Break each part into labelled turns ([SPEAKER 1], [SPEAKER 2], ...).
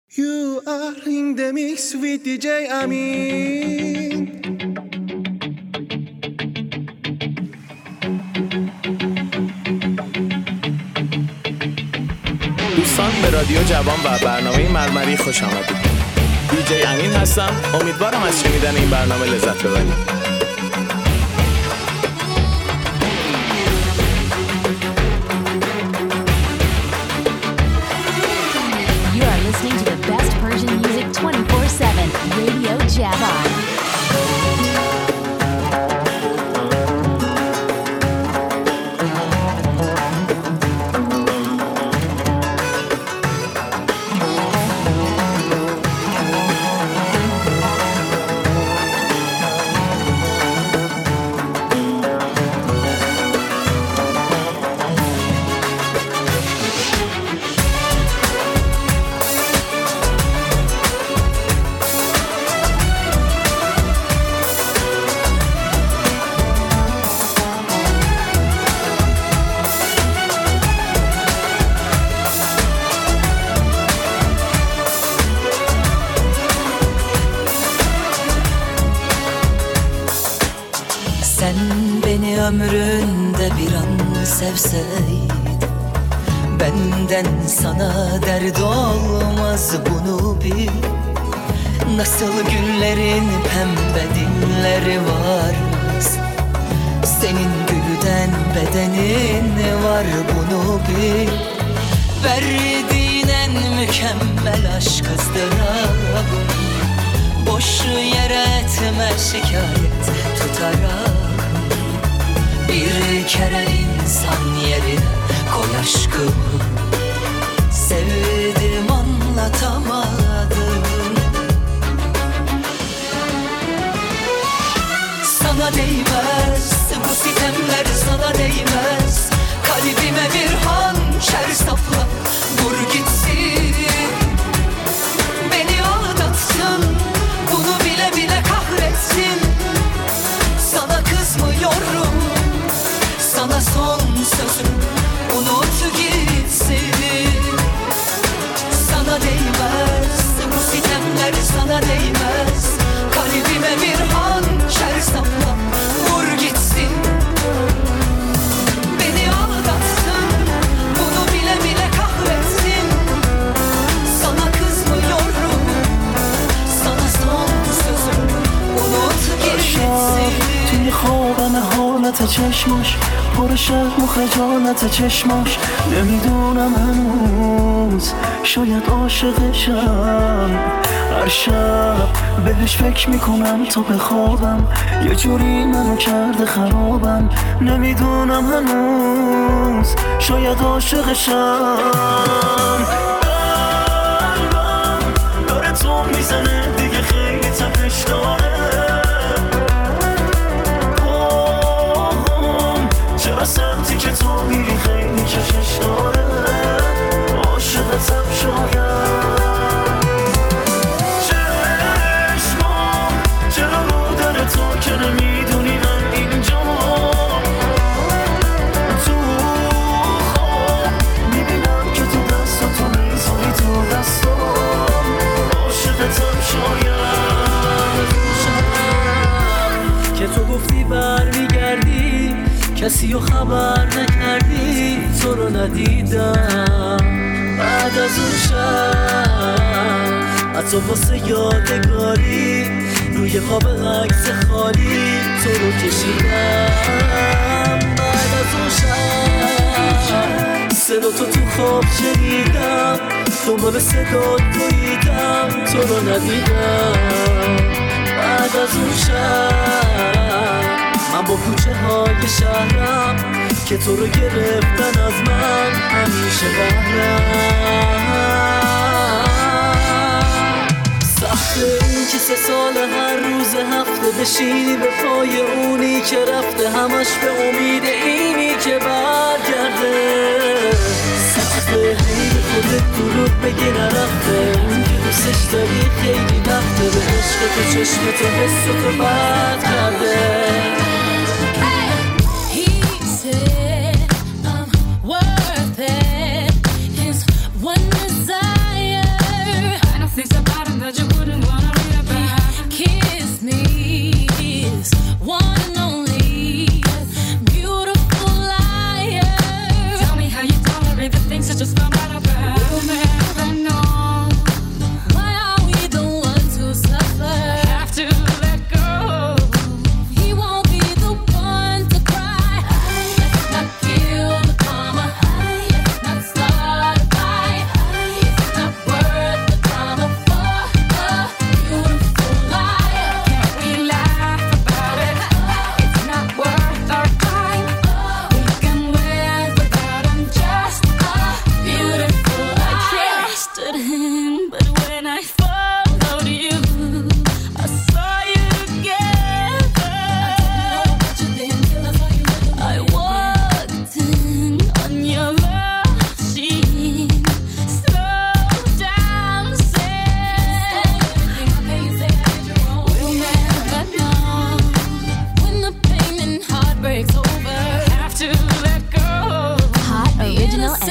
[SPEAKER 1] You are in the mix with DJ امین.
[SPEAKER 2] دوستان به رادیو جوان و برنامه مرمری خوش آمدید. دیجی امین هستم. امیدوارم از شنیدن این برنامه لذت ببرید.
[SPEAKER 3] You are listening to the best Persian music 24/7. Radio Javan.
[SPEAKER 4] Ömründe bir an sevseydin, benden sana dert olmaz, bunu bil. Nasıl güllerin pembe dilleri var, senin gülden bedenin var, bunu bil. Verdiğin en mükemmel aşk ızdırabı, boş yere etme şikayet tutarak. Bir kere insan yerine koy aşkımı, sevdim anlatamadım. Sana değmez, bu sitemler sana değmez. Kalbime bir hançer sapla, vur gitsin. Beni aldattın, bunu bile bile kahretsin. Sana kızmıyorum, sana son sözüm, unut gitsin. Sana değmez, bu sitemler sana değmez. Kalbime bir hançer sapla, vur gitsin. Beni aldattın, bunu bile bile kahretsin. Sana kızmıyorum, sana son sözüm, unut gitsin.
[SPEAKER 5] توی خوابم حالت چشماش پر شرم و خجالت چشماش، نمیدونم هنوز شاید عاشقشم. هر شب بهش فکر میکنم تا بخوابم، یه جوری منو کرده خرابم. نمیدونم هنوز شاید عاشقشم. قلبم داره تو میزنه دیگه، خیلی تپش داره. چرا سمتی که تو میری خیلی کشش داره. عاشقتم شاید. چشمام چرا رو داره تو که نمیدونی من اینجا. تو خواب میبینم که تو دستاتو میزانی تو دستام. عاشقتم شاید. که تو گفتی برمیگردی، کسی رو خبر نکردی، تو رو ندیدم. بعد از اون شب حتی واسه یادگاری روی خواب عکس خالی تو رو کشیدم. بعد از اون شب صدا تو خواب شنیدم، دنبال صدا دویدم، تو رو ندیدم. بعد از اون شب من با کوچه های شهرم که تو رو گرفتن از من همیشه بهرم. سخته این که 3 سال هر روز هفته بشینی به پای اونی که رفته، همش به امید اینی که برگرده. سخته هی به خودت دروغ بگی نرفته، اون که دوستش داری خیلی وقته، به عشق تو چشمتو حستو بد کرده.
[SPEAKER 3] Worth it is one desire.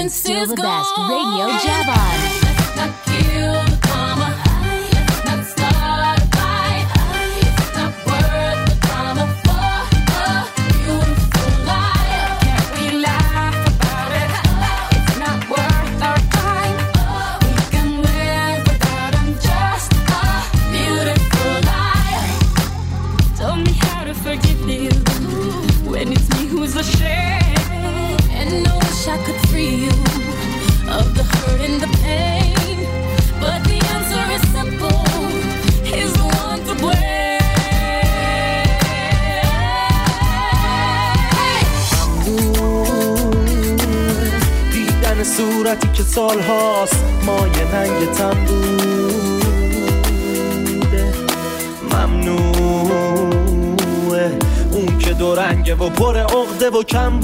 [SPEAKER 3] is still the best. Radio Javon.
[SPEAKER 6] Let's not kill the drama. Let's not start a fight. It's not worth the drama for a beautiful life. Can't we laugh about it? It's not worth our time. We can live without them. Just a beautiful life. Tell me how to forgive you when it's me who's ashamed. And I wish I could free you of the hurt and the pain, but the answer is simple. He's the one to blame.
[SPEAKER 1] دیدن صورتی که سال هاست مایه ننگ تن بوده ممنوعه اون که دو رنگه و پر عقده و کم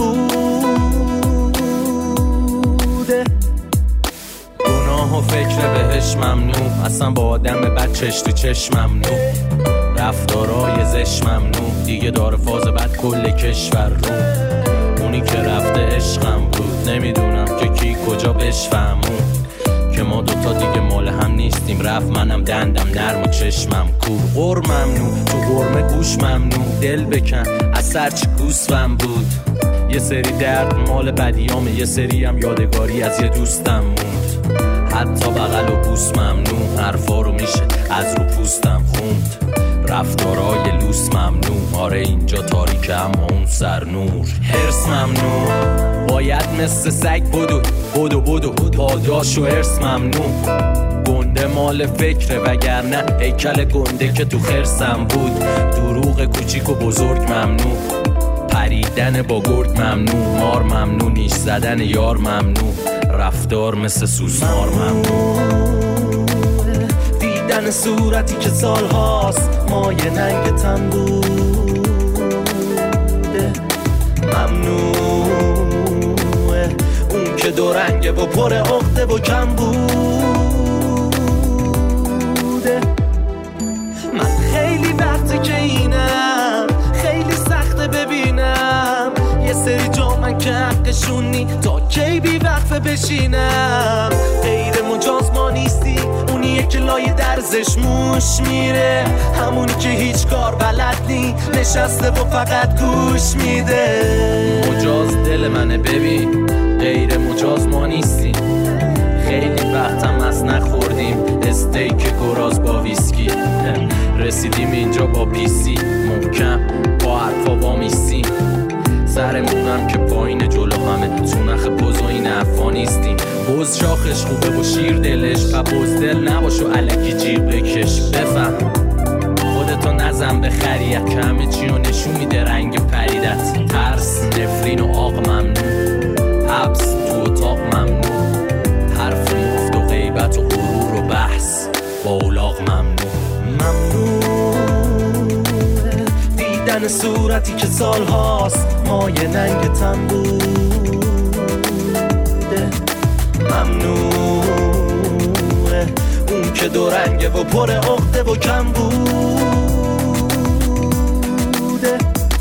[SPEAKER 1] بوده گناه و فکر بهش ممنوع اصلا با آدم بد چش تو چشم ممنوع رفتارای زش ممنوع دیگه داره فاز بد کل کشور رو اونی که رفته عشقم بود نمیدونم که کی کجا بشفهمون که ما دوتا دیگه مال هم نیستیم رفت منم دندم نرم و چشمم کور غور ممنوع تو غرمه گوش ممنوع دل بکن از سرچی گوسفم بود یه سری درد مال بدیامه یه سری هم یادگاری از یه دوستم موند حتی بغل و بوس ممنوع حرفا رو میشه از رو پوستم خوند رفتارای لوس ممنوع آره اینجا تاریکه اما اون سر نور حرص ممنوع باید مثل سگ بدو پاداش و حرص ممنوع گنده مال فکره وگرنه هیکل گنده که تو خرسم بود دروغ کوچیک و بزرگ ممنوع پریدن با گرگ ممنوع مار ممنوع نیش زدن یار ممنوع رفتار مثل سوسمار ممنوع دیدن صورتی که سال هاست مایه ننگ تن بوده ممنوعه اون که دو رنگه و پر عقده و کم بوده من خیلی وقتی که اینم خیلی سخته ببینم یه سری جا من که حقشونی تا کی بی وقفه بشینم غیر مجاز ما نیستی اونیه که لای درزش موش میره همونی که هیچ کار بلد نی نشسته و فقط گوش میده مجاز دل منه ببین غیر مجاز ما نیستی خیلی وقتم از نخوردیم استیک گراز با ویسکی رسیدیم اینجا با پیسی محکم با حرفا با میسی سرمونم که پایین جلو همه تو نخ بز و این حرفا نیستیم بز شاخش خوبه و شیر دلش و بز دل نباش و علکی جیغ بکش بفهم خودتو نزن به خریت که همه چی رو نشون میده رنگ پریدت ترس نفرین و آق ممنوع حبس تو اتاق ممنوع حرف مفت و غیبت و غرور و بحث با اولاغ ممنوع دیدن صورتی که سال هاست مایه ننگ تن بوده ممنوعه اون که دو رنگه و پر عقده و کم بوده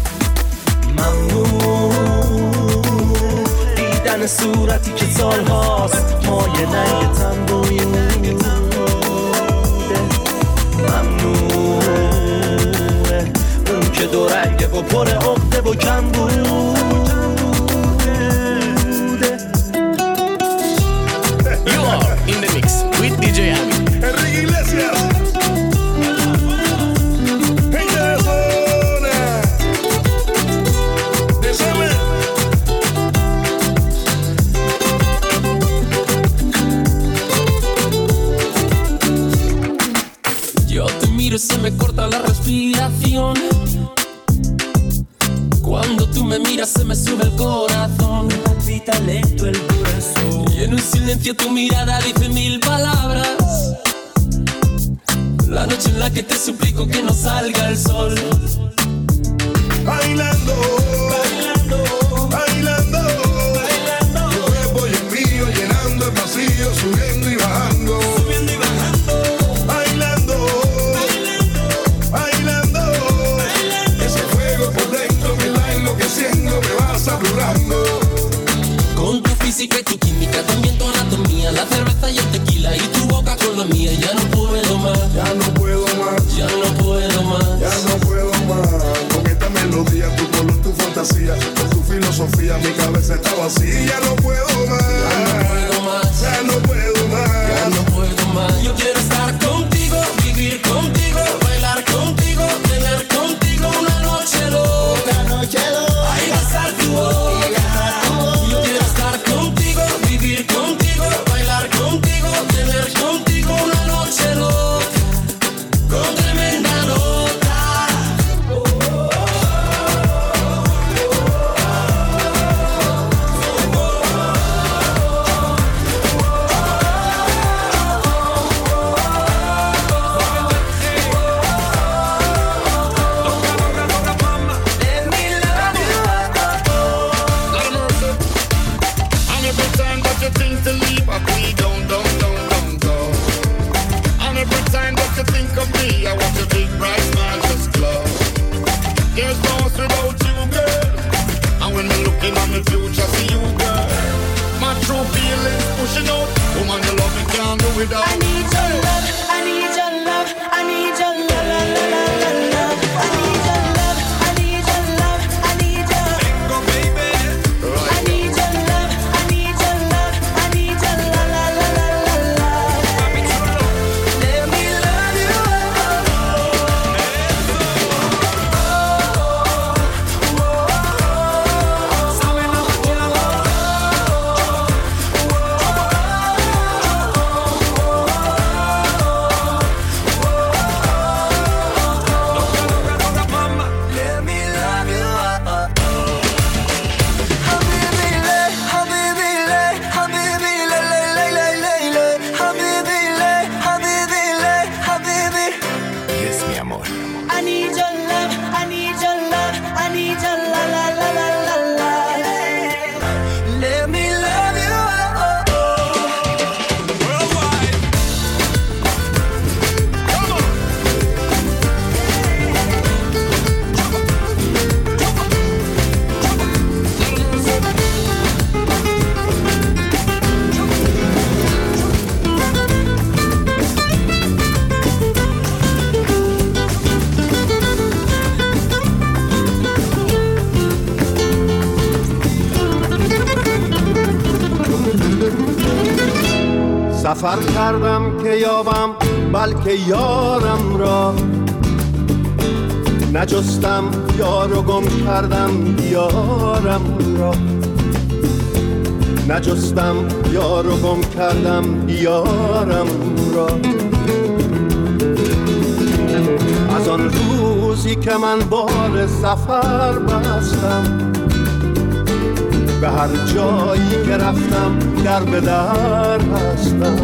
[SPEAKER 1] ممنوعه دیدن صورتی که سال هاست مایه ننگ تن بوده ممنوعه اون که دو رنگه و پر عقده و کم بوده
[SPEAKER 2] You are in the mix with DJ Ami
[SPEAKER 7] Enrique Iglesias Peña de Zona Deceme
[SPEAKER 5] Yo te miro y se me corta la respiración. Cuando tú me miras se me sube el corazón.
[SPEAKER 8] Palpita lento el corazón.
[SPEAKER 5] Y en un silencio tu mirada dice mil palabras. La noche en la que te suplico que no salga el sol.
[SPEAKER 7] Bailando, bailando, bailando, bailando. Tu cuerpo y el mío llenando el vacío, subiendo y bajando.
[SPEAKER 8] Subiendo y bajando.
[SPEAKER 7] Bailando, bailando, bailando, bailando. Ese fuego por dentro me va enloqueciendo, me va saturando.
[SPEAKER 5] Con tu física y tu química
[SPEAKER 7] without.
[SPEAKER 4] I need your love, I need your love, I need your love, la la la la la. I need your love, I need your love, I need your.
[SPEAKER 7] Go, baby.
[SPEAKER 4] I need your love, I need your love, I need your la la la la la la. Let me love you. Let me love you. Habibi le, habibi le, habibi le le le le le le. Habibi le, habibi le, habibi.
[SPEAKER 2] Yes, mi amor.
[SPEAKER 4] I need your love, I need your love, I need your la la la la la la. Let me love you.
[SPEAKER 7] Worldwide. Come on.
[SPEAKER 9] سفر کردم که یابم بلکه یارم را، نجستم یار و گم کردم دیارم را، نجستم یار و گم کردم دیارم را. از آن روزی که من بار سفر بستم، به هر جایی که رفتم در به در هستم،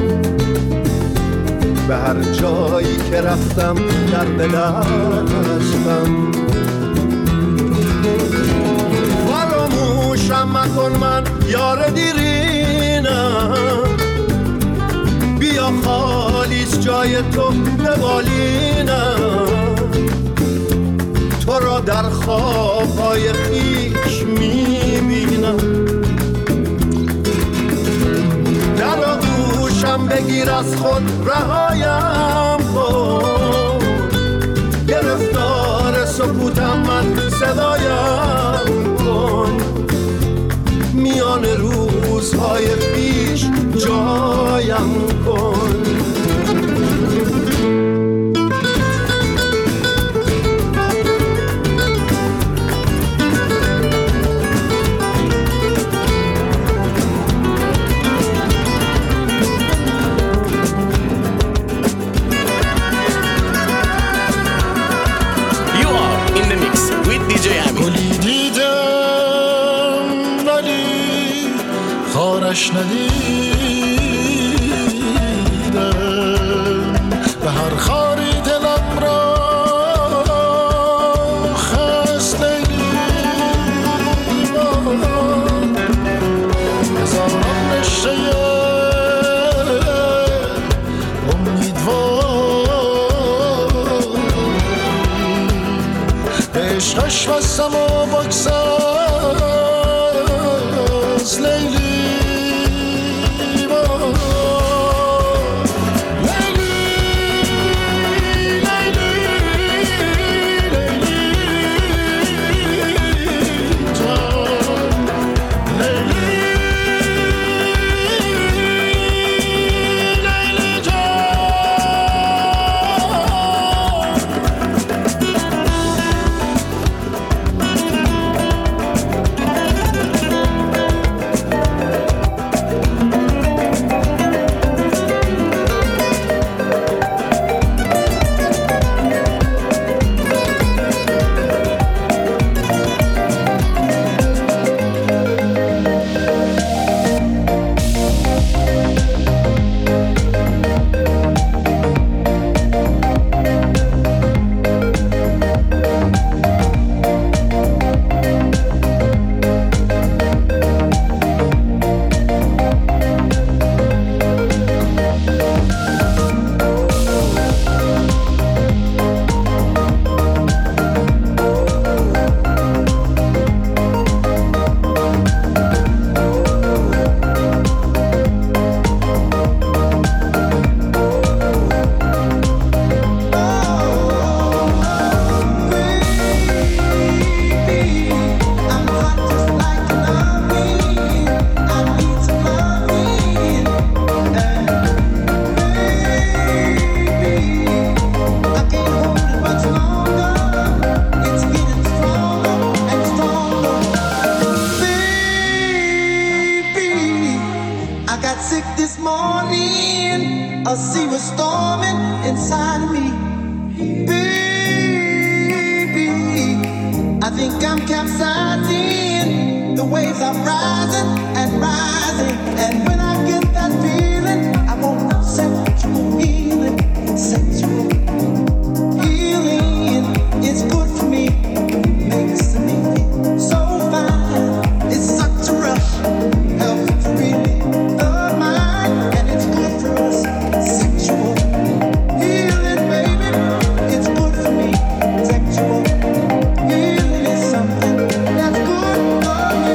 [SPEAKER 9] به هر جایی که رفتم در به در هستم. فراموشم مکن من یار دیرینم، بیا خالیست جای تو به بالینم، تو را در خوابهای خویش میبینم. در آغوشم بگیر از خود رهایم کن، گرفتار سکوتم من صدایم کن، میان روزهای پیش جایم کن.
[SPEAKER 10] گلی دیدم ولی خارش ندیدم، به هر خاری دلم را خست لیلیمان، هزاران رشته امیدوار به عشقش بستم و بگساز لیلی بار. لیلی لیلی لیلی جان، لیلی لیلی جان.
[SPEAKER 11] storming inside of me. Baby, I think I'm capsizing. The waves are rising and rising. And when I get that feeling, I want sexual healing. Sexual healing is good for me. Makes me feel so fine. It's such a rush. Helps to relieve the mind. And it's good for us. Sexual healing, baby. It's good for me. Sexual healing is something that's good for me.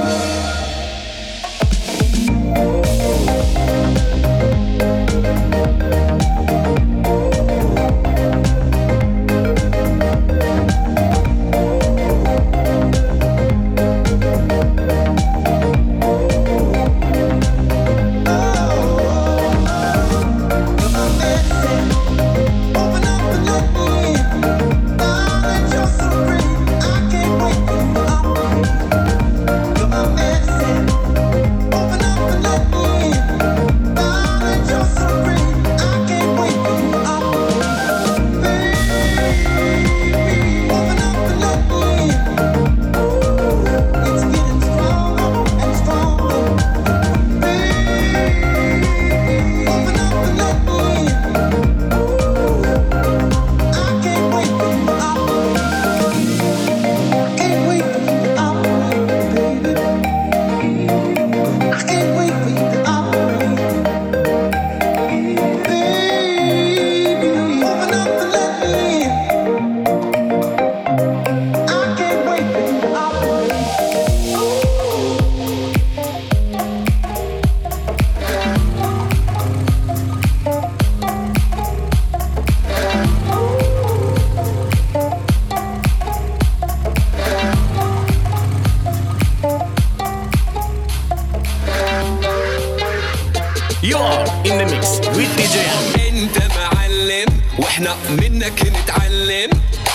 [SPEAKER 2] You're in the mix with DJ Ami.
[SPEAKER 12] انت معلم واحنا منك نتعلم.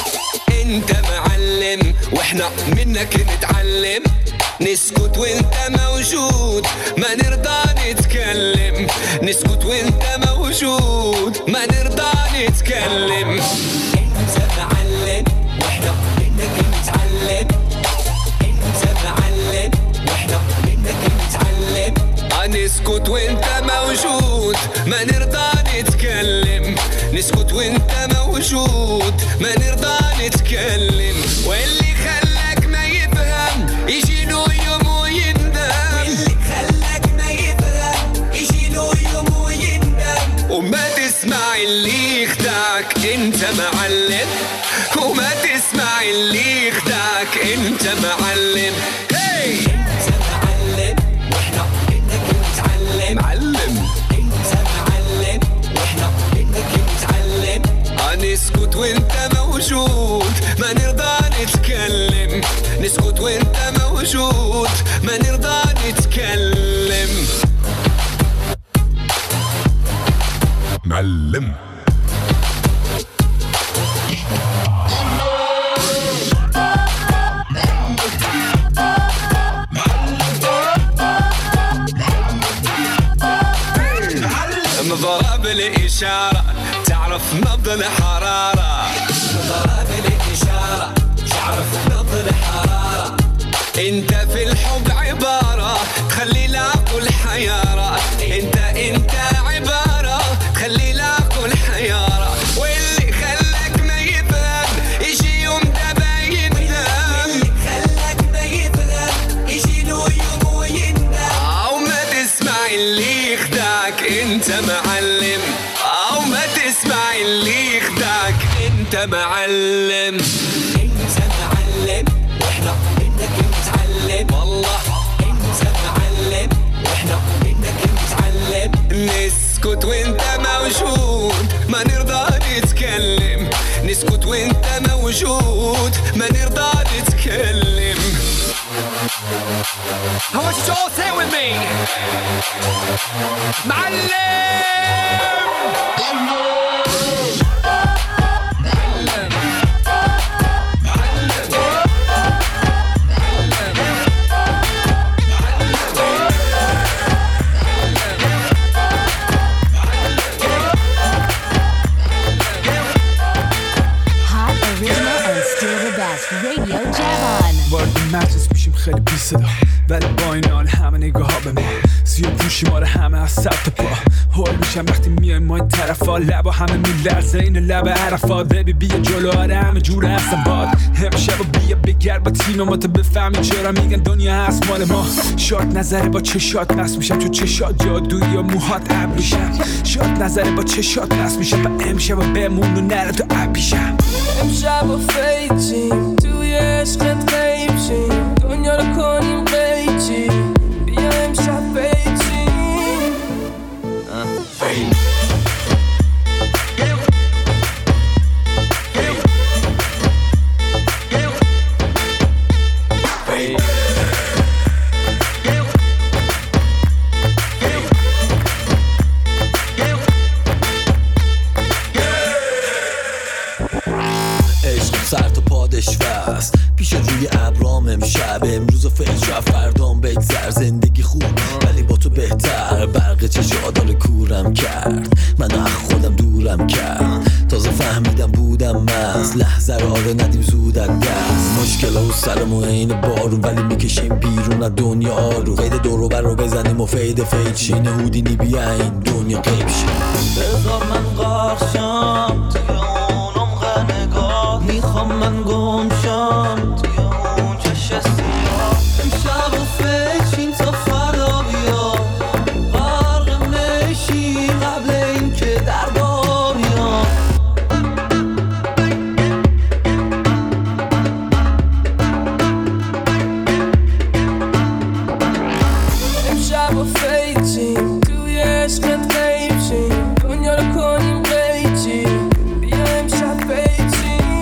[SPEAKER 12] انت معلم واحنا منك نتعلم. نسكت وانت موجود ما نرضى نتكلم. نسكت وانت موجود ما نرضى نتكلم. انت معلم واحنا منك نتعلم. انت معلم واحنا منك نتعلم. نسكت وانت موجود ما نرضى نتكلم. نسكت وانت موجود ما نرضى نتكلم. واللي خلاك ما يفهم يجي له يوم ويندم. واللي خلاك ما يفهم يجي له يوم ويندم. وما تسمع اللي يخدعك انت معلم. وما تسمع اللي يخدعك انت معلم. هي انت معلم واحنا منك نتعلم. معلم انت معلم واحنا منك نتعلم. نسكت وانت موجود ما نرضى نتكلم. نسكت وانت موجود ما نرضى نتكلم.
[SPEAKER 7] معلم
[SPEAKER 12] مضرب الإشارة تعرف نبض الحرارة. مضرب الإشارة تعرف نبض الحرارة. انت في الحب عبارة تخلي العقل حيارة. انت عبارة تخلي العقل حيارة. واللي خلاك ما يفهم يجي يوم دابا يندم. واللي خلاك ما يفهم يجي له يوم ويندم. او ما تسمع اللي يخدعك انت معلم. او ما تسمع اللي يخدعك انت معلم. انت معلم واحنا منك نتعلم. والله انت معلم واحنا منك نتعلم. نسكت وانت موجود ما نرضى نتكلم. نسكت وانت موجود ما نرضى نتكلم.
[SPEAKER 13] I want you to all say it with me. معلم.
[SPEAKER 14] میشیم آره همه از سر تا پا هول میشم وقتی میایم ما این طرفا لبا همه میلرزه این لب عرفا ببی بیا جلو آره همه جور هستم باد امشب و بیا بگرد با تیم ما تا بفهمی چرا میگن دنیا هست مال ما شاد نظره با چشات نست میشم تو چشات جادویی و موهات ابریشم شاد نظره با چشات نست میشم و امشب و بمون و نره تو ابریشم
[SPEAKER 15] امشب و فیجیم توی عشقت غیب شیم دنیا رو کنیم قیچی بیا امشب فیجیم
[SPEAKER 16] سر تا پادش وست پیش روی ابرام امشب امروز و فیجا فردام بگذر زندگی خوب ولی با تو بهتر برق چشا داره کورم کرد من از خودم دورم کرد تازه فهمیدم بودم مست لحظه رو آره ندیم زود از دست مشکل و سرمو عین بارون ولی میکشیم بیرون از دنیا آرو قید دورو بر رو بزنیم و فید چین هودینی بیا این دنیا قیب شیم
[SPEAKER 8] بذار من قارشم توی اون عمق نگاه میخوام من گم شم توی اون چش سیاه امشب و فکرین تا فردا بیا غرق میشی قبل این که در بار بیام
[SPEAKER 15] امشب و فیجیم توی عشقت غیب شیم دنیا رو کنیم قیچی بیا امشب فیجیم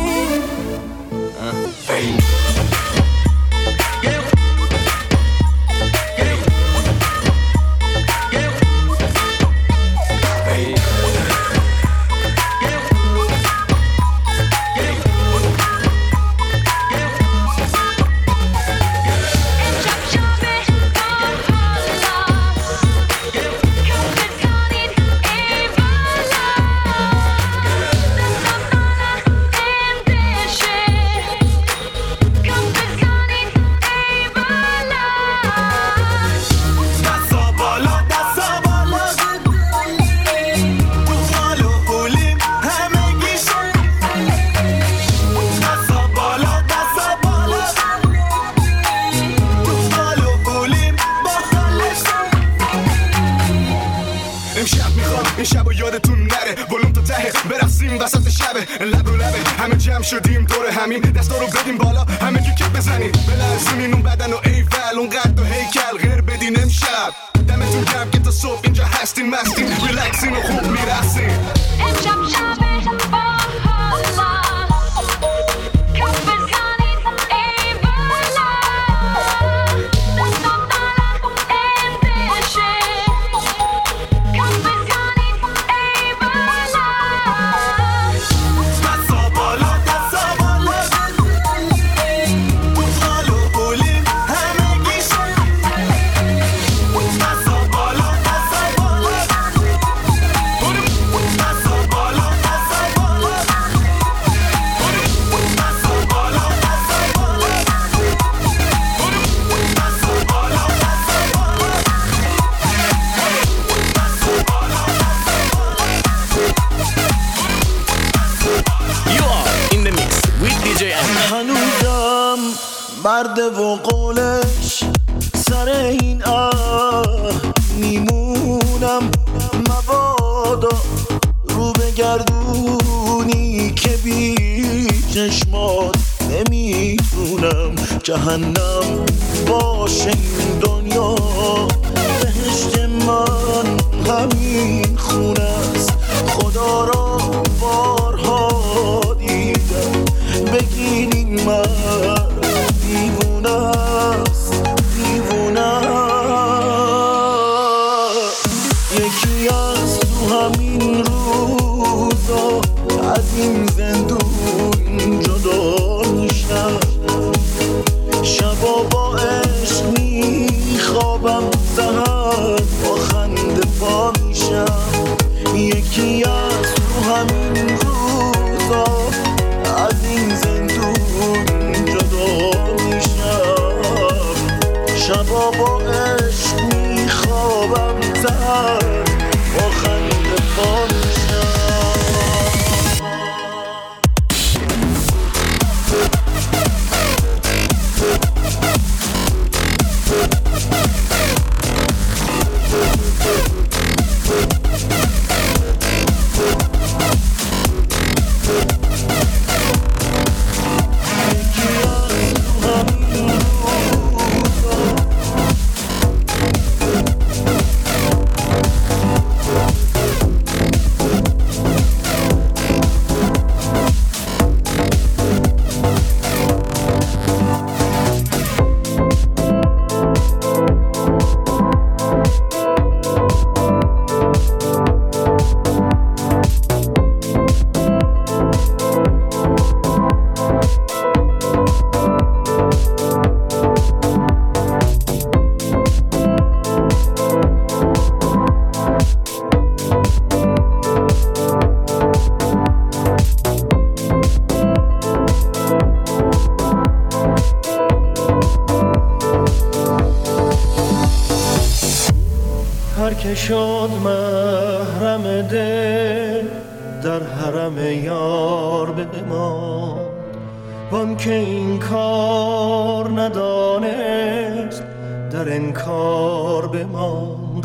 [SPEAKER 7] شدیم دور همین دستا رو بدیم بالا همه که کپ بزنیم بلرزونین اون بدن و ایول اون قد و هیکل غیر بدین امشب دمتون گرم که تا صبح اینجا هستین مستین ریلکسین و خوب میرسین
[SPEAKER 6] امشب شب با حالا کف بزنید ای بالا دستم طلب اندشه کف بزنید ای بالا
[SPEAKER 7] دستا بالا دستا بالا تو حال و حولیم همگیشون دستا بالا دستا بالا دستا بالا دستا بالا دستا بالا دستا بالا دستا بالا
[SPEAKER 2] You are in the mix with DJ Amin.
[SPEAKER 10] هنوزم مرد و قولش سر این میمونم مبادا رو بگردونی که بی چشمات نمیتونم جهنم باشه این دنیا بهشت من همین خونه است خدا را بارها دیدم بگین این مرد دیوونه است دیوونه یکی از تو همین روزا از این زندون جدا میشم شبا با عشق میخوابم سهر با خنده پا میشم یکی از تو شد محرم دل در حرم یار بمان وان که این کار ندانست در انکار بماند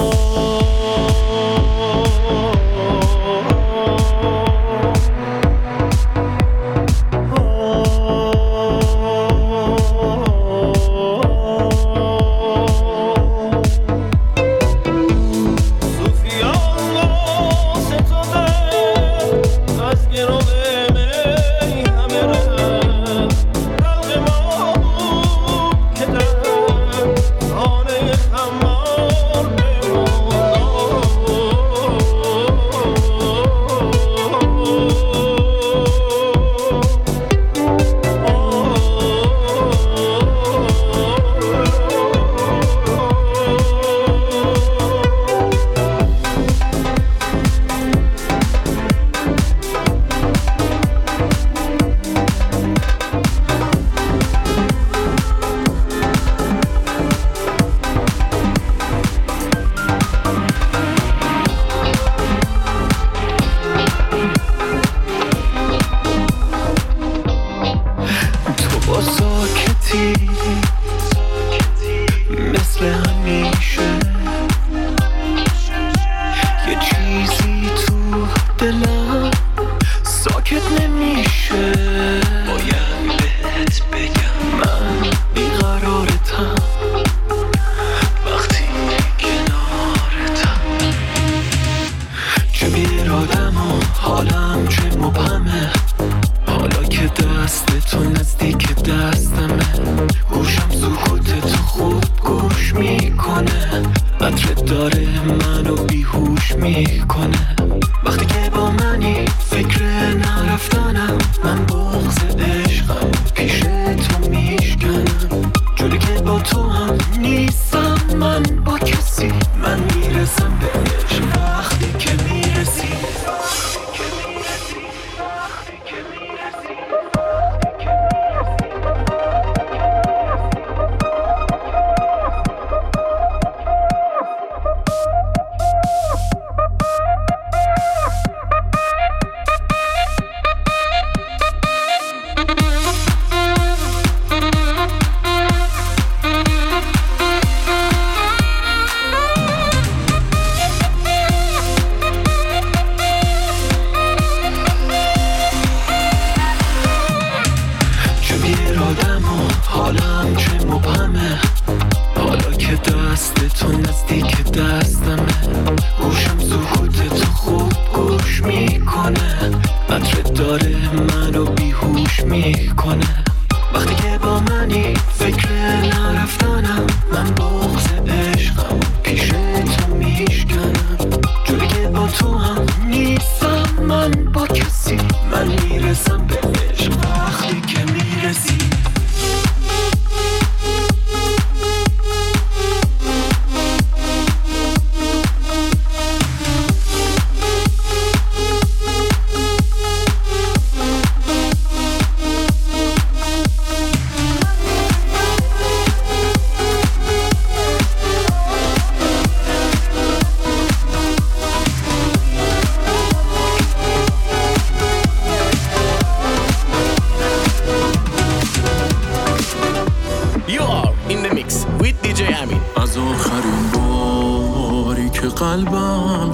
[SPEAKER 17] قلبم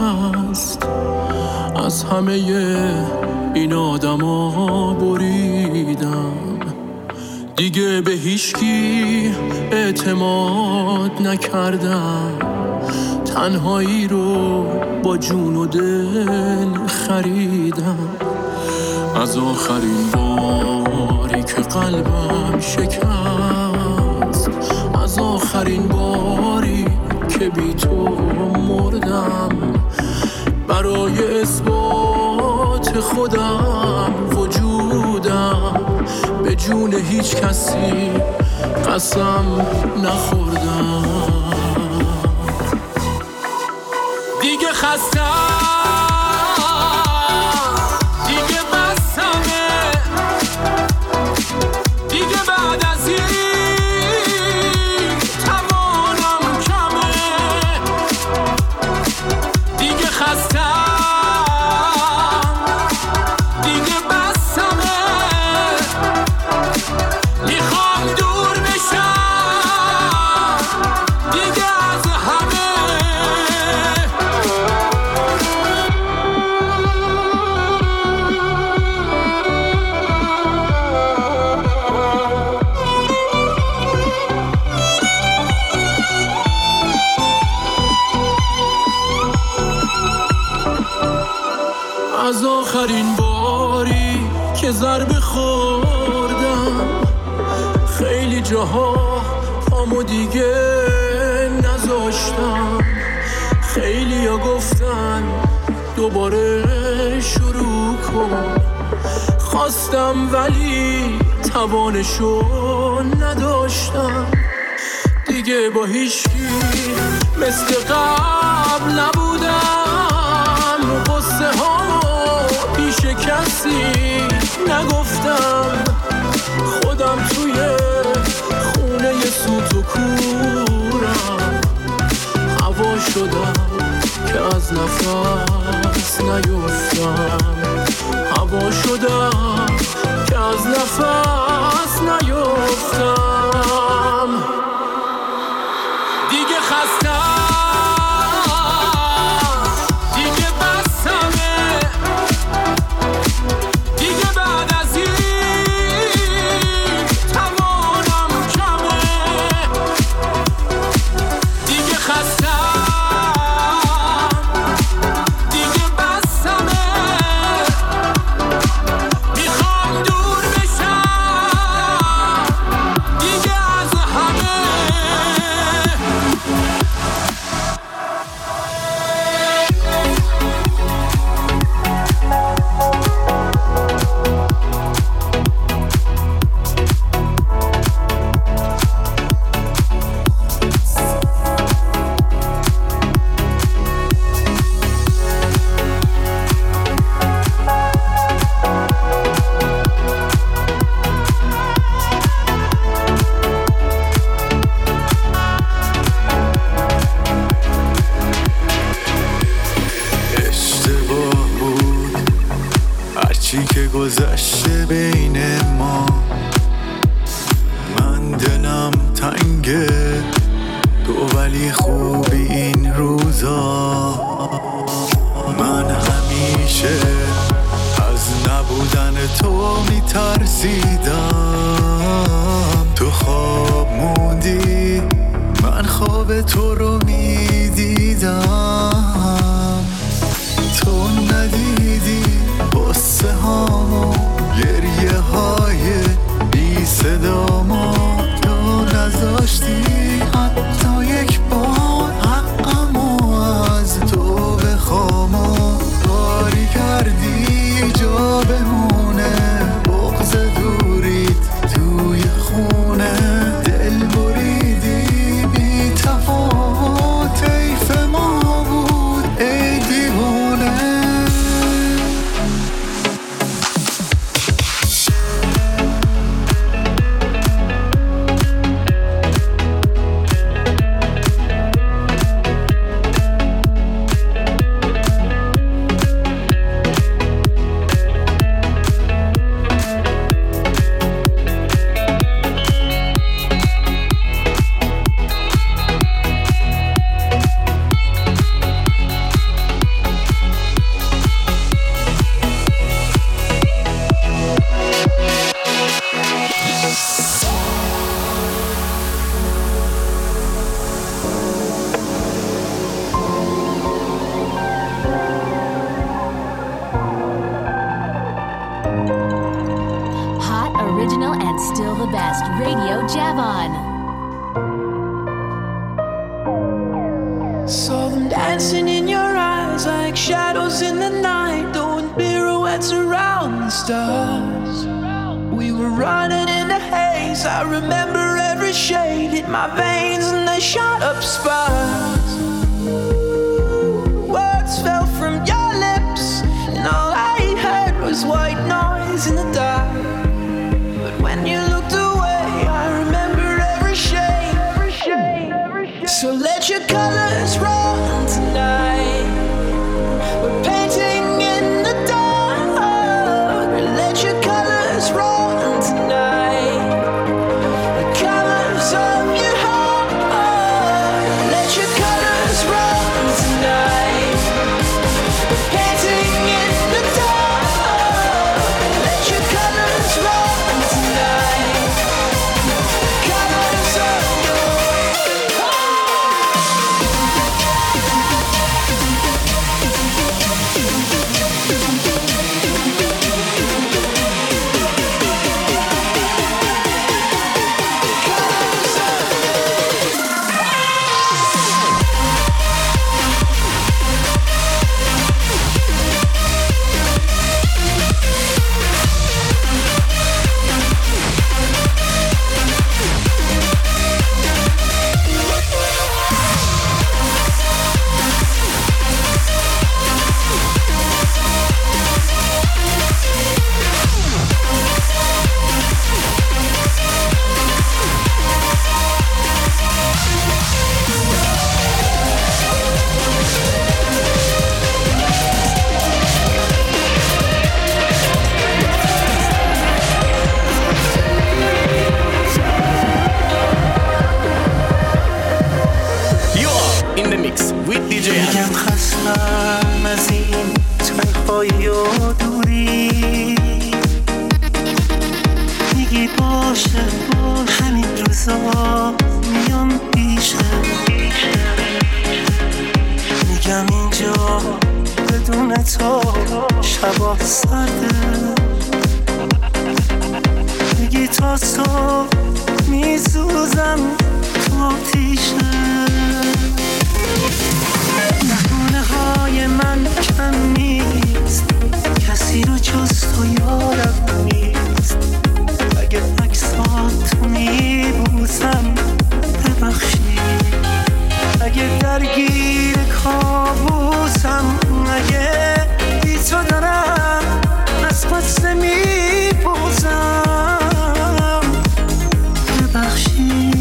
[SPEAKER 17] شکست از همه این آدما بریدم دیگه به هیچکی اعتماد نکردم تنهایی رو با جون و دل خریدم از آخرین باری که قلبم شکست از آخرین باری که بی تو مردم برای اثبات خودم وجودم به جون هیچ کسی قسم نخوردم دیگه خستم دیگه بسمه دیگه بعد از این توانم کمه از آخرین باری که ضربه خوردم خیلی جاها پامو دیگه نذاشتم. خیلی ها گفتن دوباره شروع کن، خواستم ولی توانشو نداشتم. دیگه با هیچکی مثل قبل نبودم، قصه ها پیش کسی نگفتم. خودم توی خونه سوت و کورم، هوا شدم که از نفس نیفتم. هوا شدم که از نفس نیفتم. دیگه خستم، دیگه بسمه، دیگه بعد از این توانم کمه. دیگه خستم، دیگه بسمه، میخوام دور بشم دیگه از همه.
[SPEAKER 18] اشتباه بود هرچی که گذشته بین ما. من دلم تنگه تو ولی خوبی این روزا. من همیشه از نبودن تو میترسیدم. تو خواب موندی من خواب تو رو میدیدم. تو ندیدی قصه هامو، گریه های بی صدامو. تو نذاشتی حتی یک بار حقمو از تو بخوام. کاری کردی جا بمونه بغض دوریت توی خونه. دل بریدی بی تفاوت حیف ما بود ای دیوونه.
[SPEAKER 3] Hot, original, and still the best. Radio Javon.
[SPEAKER 5] Saw them dancing in your eyes like shadows in the night, doing pirouettes around the stars. We were running in the haze, I remember every shade hit my veins and they shot up sparks. Words fell from your lips and all I heard was white noise in the dark. But when you looked away, I remember every shade, every shade, every shade. So let your colors run tonight. We're painting in the dark. Let your colors run tonight. The colors of your heart. Let your colors
[SPEAKER 10] تو دوری میگی باشه همین روزا میام پیشه میگم اینجا بدون تو شبا سرده میگی تا صبح میسوزم تو آتیشه بهونه های من کم نیست کسی رو جز تو یارم نیست اگه عکسات میبوسم ببخشی اگه درگیر کابوسم اگه بی تو دارم از قصه میپوزم ببخشی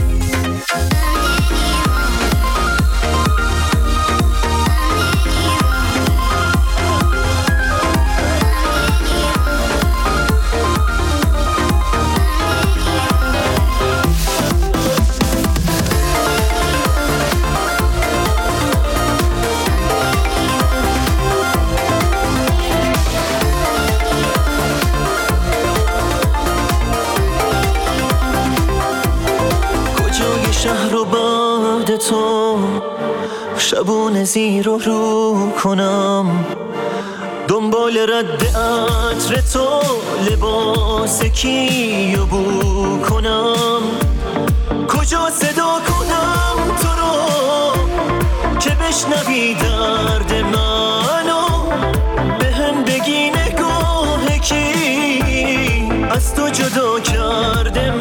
[SPEAKER 10] شهر و باد تو شبونه زیر و رو کنم دنبال رد عطر تو لباس کیو بو کنم کجا صدا کنم تو رو که بشنوی درد منو بهم بگی نگاه کی از تو جدا کرده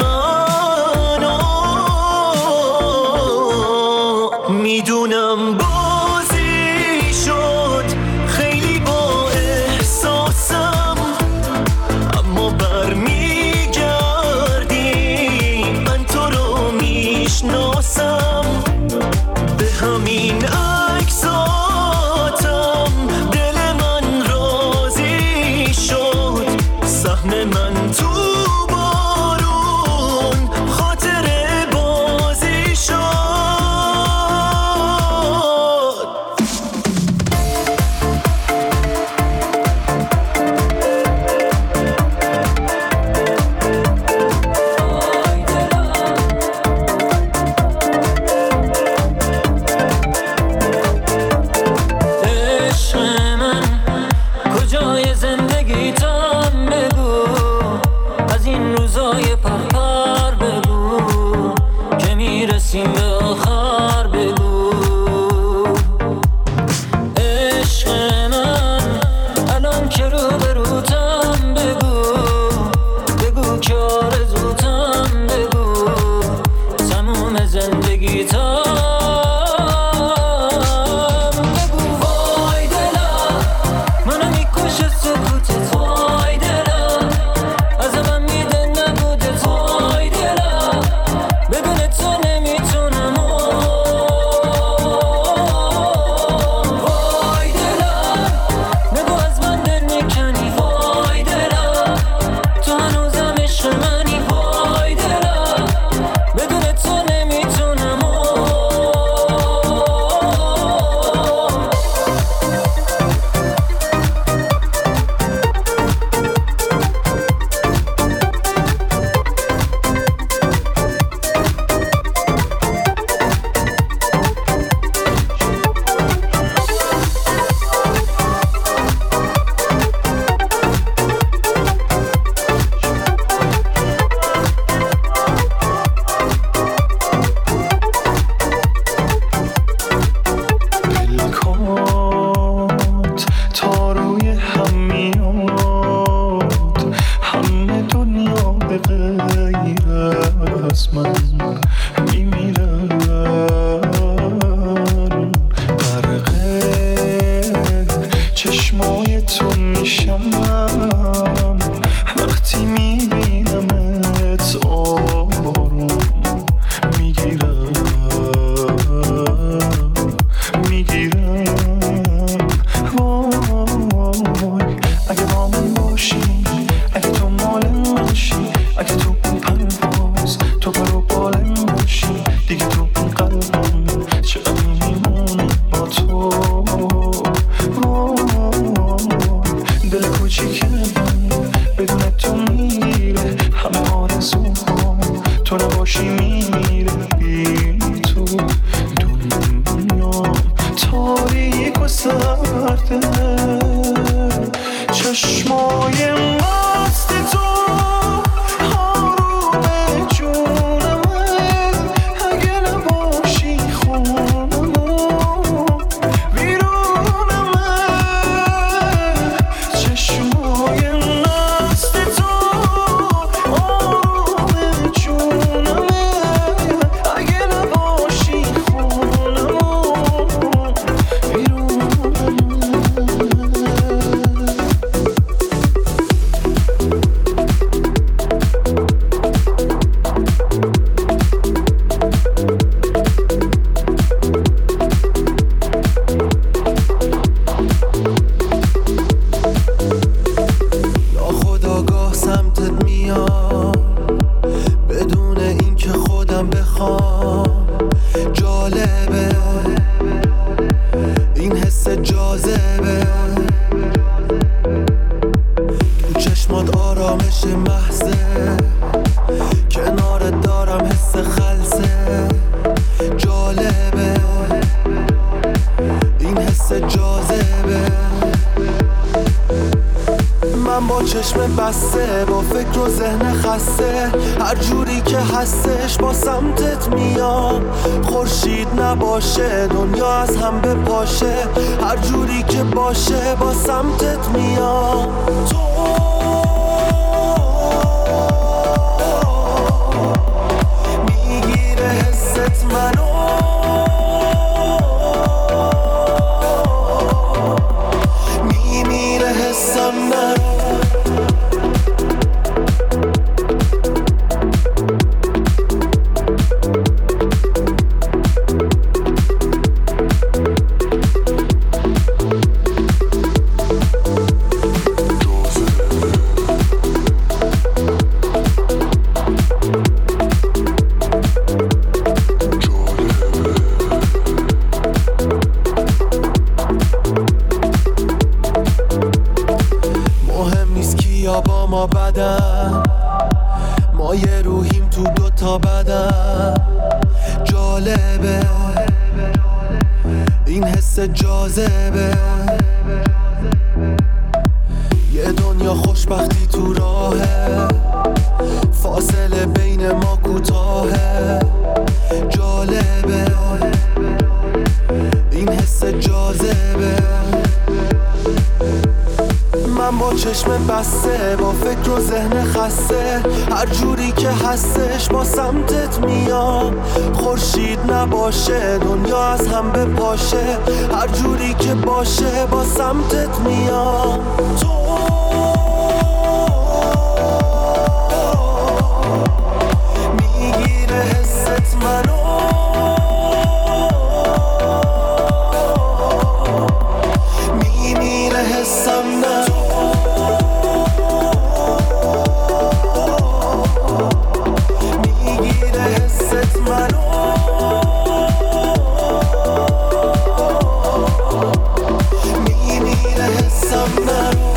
[SPEAKER 10] میدونم بازی شد خیلی با احساسم اما برمیگردی من تو رو میشناسم به همین عکساتم دل من راضی شد سهم من تو بارون خاطر بازی شد
[SPEAKER 18] کوچیکمون بدون تو میره، همه آرزوم تو نباشی میره. بی تو دنیا تاریک و سرده، چشمای مست تو آروم جونمه. اگه نباشی خونمه بیرونمه، چشمای مست تو آروم جونمه. اگه نباشی خونمه ناخودآگاه سمتت میام بدون اینکه خودم بخوام. جالبه این حس جاذبه، تو چشمات آرامش محضه، کنارت دارم حس خلسه. جالبه این حس جاذبه، من با چشم بسته با فکر و ذهن خسته، هر جوری که هستش با سمتت میام. خورشید نباشه دنیا از هم بپاشه، هر جوری که باشه با سمتت میام. تو میگیره حست منو، میمیره حسم منو. مهم نیست کیا با ما بدن، ما یه روحیم تو دوتا بدن. جالبه این حس جاذبه، یه دنیا خوشبختی تو راهه، فاصله بین ما کوتاهه. جالبه این حس جاذبه، من با چشم بسته با فکر و ذهن خسته، هر جوری که هستش با سمتت میام. خورشید نباشه دنیا از هم بپاشه، هر جوری که باشه با سمتت میام. تو میگیره حست منو، میمیره حسم منو. میگیره حست منو، میمیره حسم منو.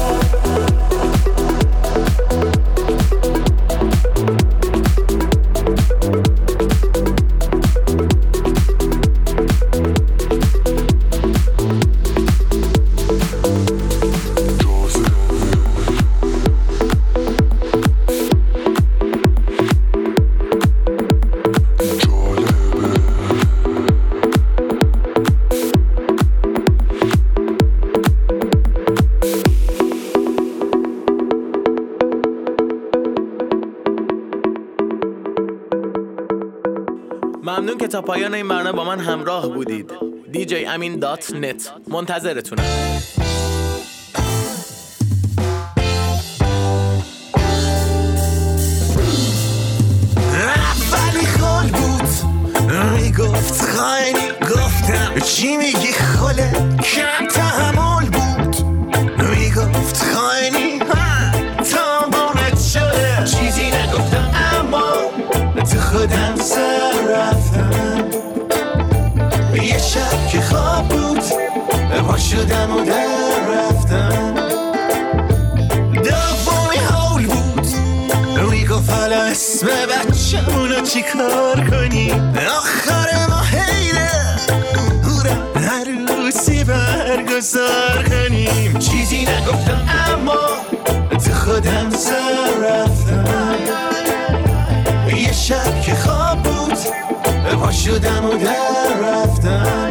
[SPEAKER 2] ممنون که تا پایان این برنامه با من همراه بودید. DJamin.net منتظرتونم.
[SPEAKER 10] اولی خال بود میگفت خیلی، گفتم چی میگی خاله، کم تحمل بود. میگفت خیلی تا بانت شده، چیزی نگفتم اما تو خودم سر رفتم. یه شب که خواب بود پا شدم و در رفتم. اسم بچه‌مونو چی کار کنیم آخر ما حیله هورا عروسی برگزار کنیم چیزی نگفتم اما تو خودم سر رفتم یه شب که خواب بود پا شدم و در رفتم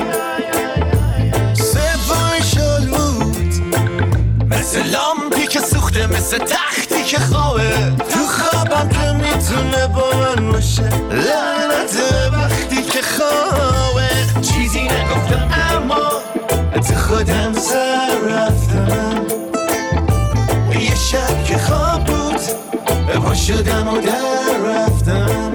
[SPEAKER 10] سوم شل بود مثل لامپی که سوخته مثل تختی که خوابه تو خوابم که میتونه با من باشه لعنت وقتی که خوابه چیزی نگفتم اما تو خودم سر رفتم یه شب که خواب بود پا شدم و در رفتم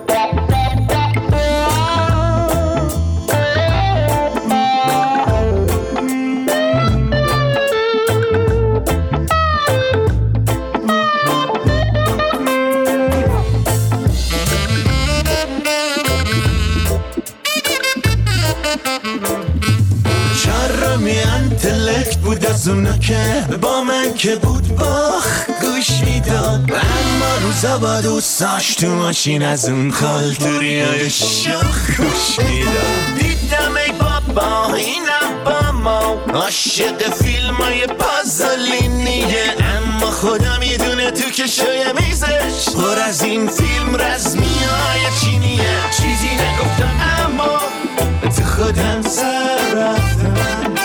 [SPEAKER 10] انتلکت بود از اونا که با من که بود باخ گوش میداد اما روزا با دوستاش تو ماشین از اون خالتوریای شاخ گوش میداد دیدم ای بابا اینم با ما عاشق فیلم های پازلینیه اما خدا میدونه تو که شای میزش پر از این فیلم رزمی های چینیه چیزی نگفتم اما تو خودم سر رفتم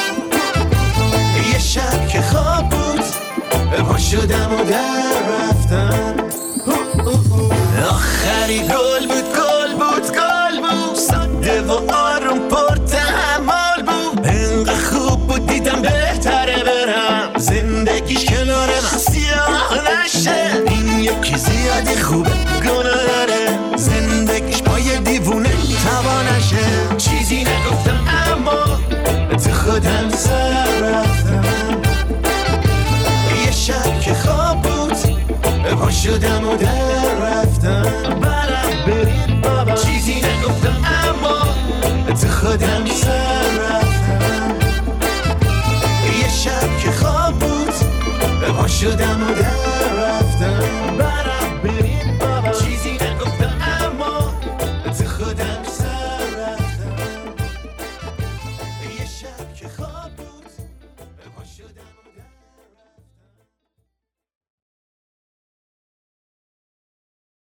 [SPEAKER 10] یه شب که خواب بود پا شدم و در رفتم آخری گل بود ساده و آروم پر تحمل بود انقدر خوب بود دیدم بهتره برم زندگیش کنار من سیاه نشه این یکی زیادی خوبه گناه داره زندگیش با یه دیوونه توانشه چیزی نگفتم اما تو خودم سر رفتم یه شب که خواب بود پا شدم و در رفتم برم برید بابا چیزی نگفتم اما تو خودم سر رفتم یه شب که خواب بود پا شدم و در